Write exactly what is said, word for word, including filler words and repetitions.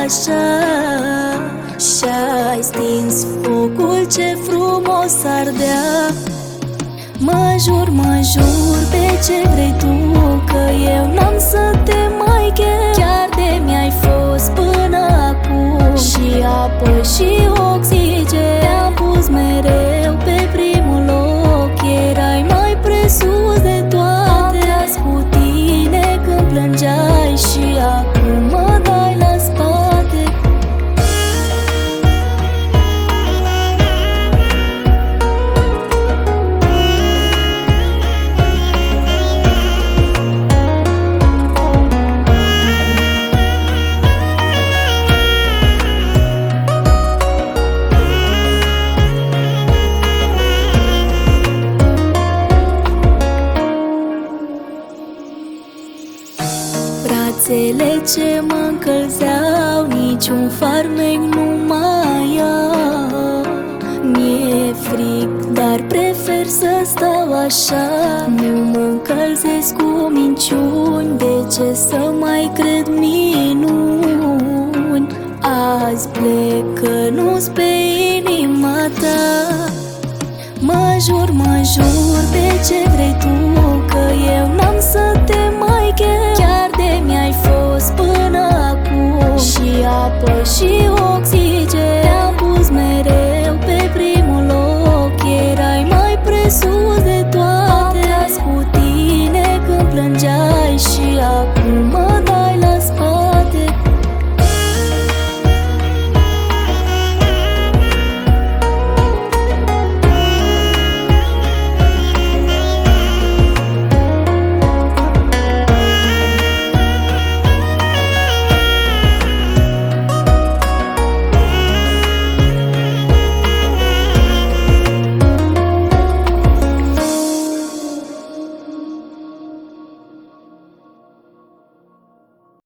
așa și-ai stins focul ce frumos ardea. Mă jur, mă jur pe ce vrei tu, că eu n-am să te mai chem. Chiar de mi-ai fost până acum și apă și oxigen. Te-am pus mereu pe primul loc, erai mai presus de toate. Am tras cu tine când plângeai și acum mă dai la spate. Brațele ce mă încălzeau, niciun farmec nu mai au. Mi-e frig, dar prefer să stau așa. Nu mă încălzesc cu minciuni, de ce să mai cred minuni? Azi plec că nu-s pe inima ta. Mă jur, mă jur pe ce vrei tu, că eu n-am să te mai chem. Chiar de mi-ai fost până acum și apă și